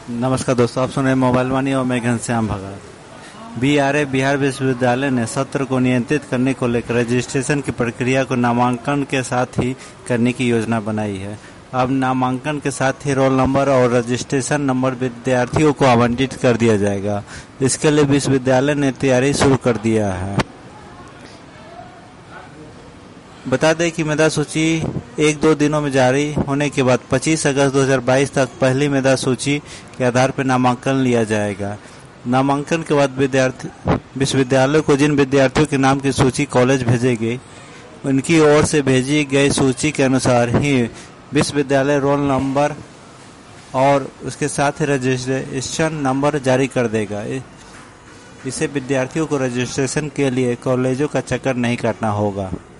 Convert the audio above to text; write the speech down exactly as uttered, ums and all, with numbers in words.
नमस्कार दोस्तों, आप सुन रहे हैं मोबाइल वाणी और मैं Ghanshyam Bhagat. B R A Bihar विश्वविद्यालय ने सत्र को नियंत्रित करने को लेकर रजिस्ट्रेशन की प्रक्रिया को नामांकन के साथ ही करने की योजना बनाई है। अब नामांकन के साथ ही रोल नंबर और रजिस्ट्रेशन नंबर विद्यार्थियों को आवंटित कर दिया जाएगा। इसके लिए विश्वविद्यालय ने तैयारी शुरू कर दिया है। बता दें कि मेधा सूची एक दो दिनों में जारी होने के बाद पच्चीस अगस्त दो हज़ार बाईस तक पहली मेधा सूची के आधार पर नामांकन लिया जाएगा। नामांकन के बाद विद्यार्थी विश्वविद्यालय को जिन विद्यार्थियों के नाम की सूची कॉलेज भेजेंगे, उनकी ओर से भेजी गई सूची के अनुसार ही विश्वविद्यालय रोल नंबर और उसके साथ ही रजिस्ट्रेशन नंबर जारी कर देगा। इसे विद्यार्थियों को रजिस्ट्रेशन के लिए कॉलेजों का चक्कर नहीं काटना होगा।